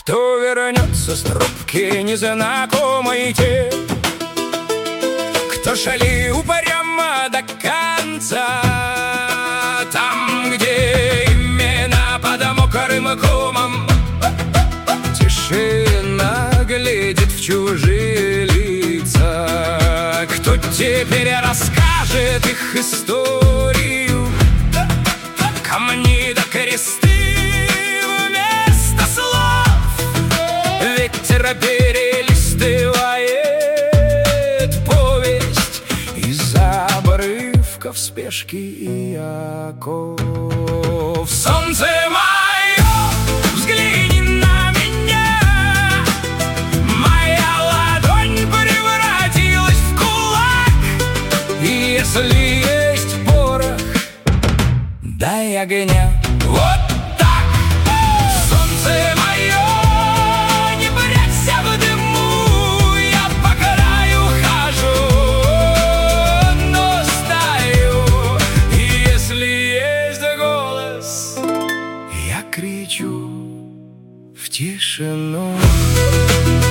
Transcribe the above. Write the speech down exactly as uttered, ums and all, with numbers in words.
Кто вернется с трубки незнакомой те, кто шали упрямо до конца, там, где имена под мокрым комом, тишина глядит в чужие лица. Кто теперь расскажет их историю? Камни да кресты вместо слов. Ветер перелистывает повесть из-за обрывков спешки и оков. Солнце мое, взгляни на меня. Моя ладонь превратилась в кулак. И если есть порох, дай огня. Вот так! Солнце мое, не прячься в дыму. Я по краю хожу, но стою. И если есть голос, я кричу в тишину.